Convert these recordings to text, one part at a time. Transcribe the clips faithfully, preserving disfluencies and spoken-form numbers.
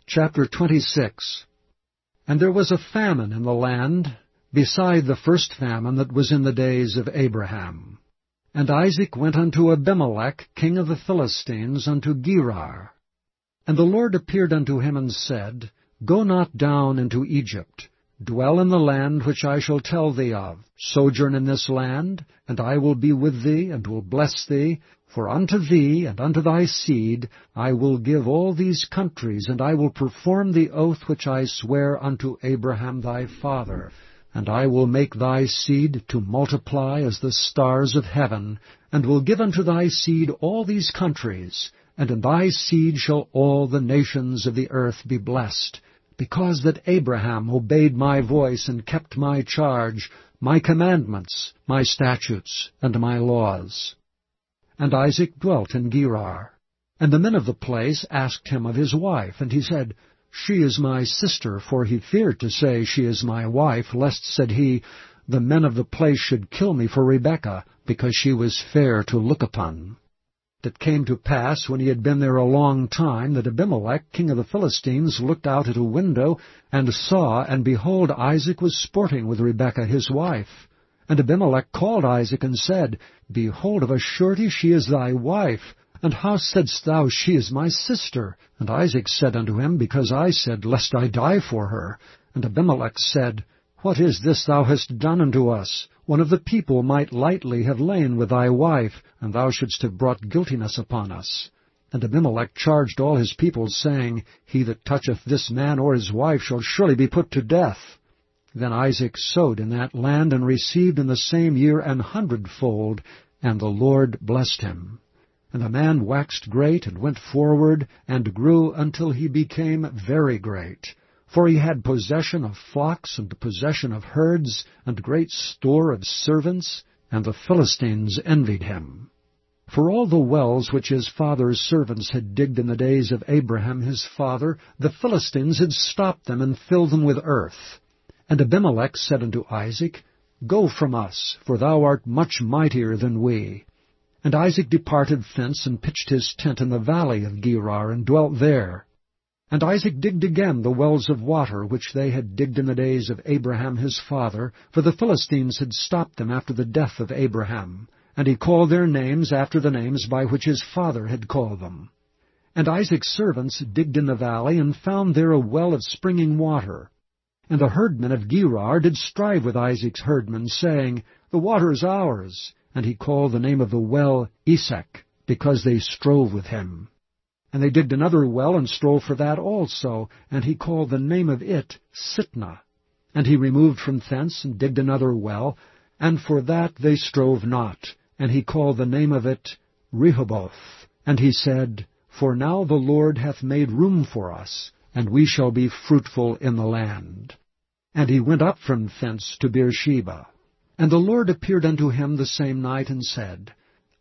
Chapter twenty-six. And there was a famine in the land, beside the first famine that was in the days of Abraham. And Isaac went unto Abimelech king of the Philistines unto Gerar. And the Lord appeared unto him and said, Go not down into Egypt. Dwell in the land which I shall tell thee of. Sojourn in this land, and I will be with thee, and will bless thee. For unto thee and unto thy seed I will give all these countries, and I will perform the oath which I sware unto Abraham thy father. And I will make thy seed to multiply as the stars of heaven, and will give unto thy seed all these countries, and in thy seed shall all the nations of the earth be blessed, because that Abraham obeyed my voice and kept my charge, my commandments, my statutes, and my laws. And Isaac dwelt in Gerar. And the men of the place asked him of his wife, and he said, She is my sister, for he feared to say, She is my wife, lest, said he, the men of the place should kill me for Rebekah, because she was fair to look upon. It came to pass, when he had been there a long time, that Abimelech, king of the Philistines, looked out at a window, and saw, and behold, Isaac was sporting with Rebekah his wife. And Abimelech called Isaac, and said, Behold, of a surety she is thy wife. And how saidst thou, She is my sister? And Isaac said unto him, Because I said, Lest I die for her. And Abimelech said, What is this thou hast done unto us? One of the people might lightly have lain with thy wife, and thou shouldst have brought guiltiness upon us. And Abimelech charged all his people, saying, He that toucheth this man or his wife shall surely be put to death. Then Isaac sowed in that land, and received in the same year an hundredfold, and the Lord blessed him. And the man waxed great, and went forward, and grew until he became very great. For he had possession of flocks, and possession of herds, and great store of servants, and the Philistines envied him. For all the wells which his father's servants had digged in the days of Abraham his father, the Philistines had stopped them, and filled them with earth. And Abimelech said unto Isaac, Go from us, for thou art much mightier than we. And Isaac departed thence, and pitched his tent in the valley of Gerar, and dwelt there. And Isaac digged again the wells of water, which they had digged in the days of Abraham his father, for the Philistines had stopped them after the death of Abraham. And he called their names after the names by which his father had called them. And Isaac's servants digged in the valley, and found there a well of springing water. And the herdmen of Gerar did strive with Isaac's herdmen, saying, The water is ours. And he called the name of the well Esek, because they strove with him. And they digged another well, and strove for that also, and he called the name of it Sitnah. And he removed from thence, and digged another well, and for that they strove not, and he called the name of it Rehoboth. And he said, For now the Lord hath made room for us, and we shall be fruitful in the land. And he went up from thence to Beersheba. And the Lord appeared unto him the same night, and said,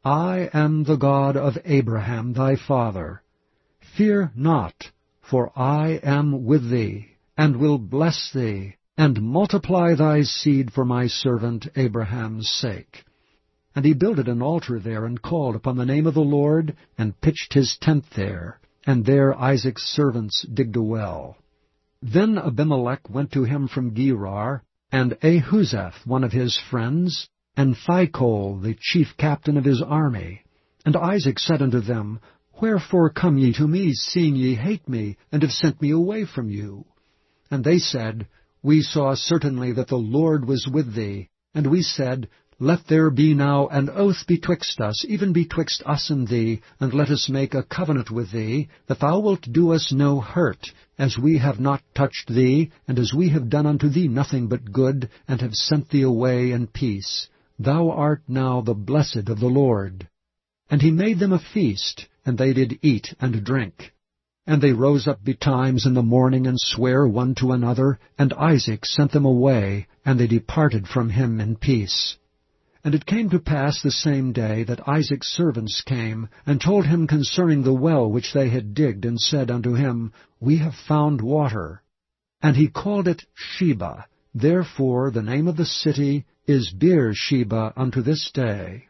I am the God of Abraham thy father. Fear not, for I am with thee, and will bless thee, and multiply thy seed for my servant Abraham's sake. And he builded an altar there, and called upon the name of the Lord, and pitched his tent there. And there Isaac's servants digged a well. Then Abimelech went to him from Gerar, and Ahuzeth, one of his friends, and Phicol, the chief captain of his army. And Isaac said unto them, Wherefore come ye to me, seeing ye hate me, and have sent me away from you? And they said, We saw certainly that the Lord was with thee. And we said, Let there be now an oath betwixt us, even betwixt us and thee, and let us make a covenant with thee, that thou wilt do us no hurt, as we have not touched thee, and as we have done unto thee nothing but good, and have sent thee away in peace. Thou art now the blessed of the Lord. And he made them a feast, and they did eat and drink. And they rose up betimes in the morning, and sware one to another, and Isaac sent them away, and they departed from him in peace. And it came to pass the same day that Isaac's servants came, and told him concerning the well which they had digged, and said unto him, We have found water. And he called it Sheba. Therefore the name of the city is Beersheba unto this day.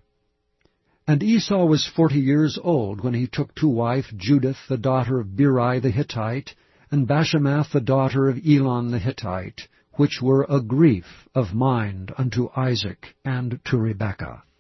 And Esau was forty years old when he took to wife Judith the daughter of Beri the Hittite, and Bashemath the daughter of Elon the Hittite, which were a grief of mind unto Isaac and to Rebekah.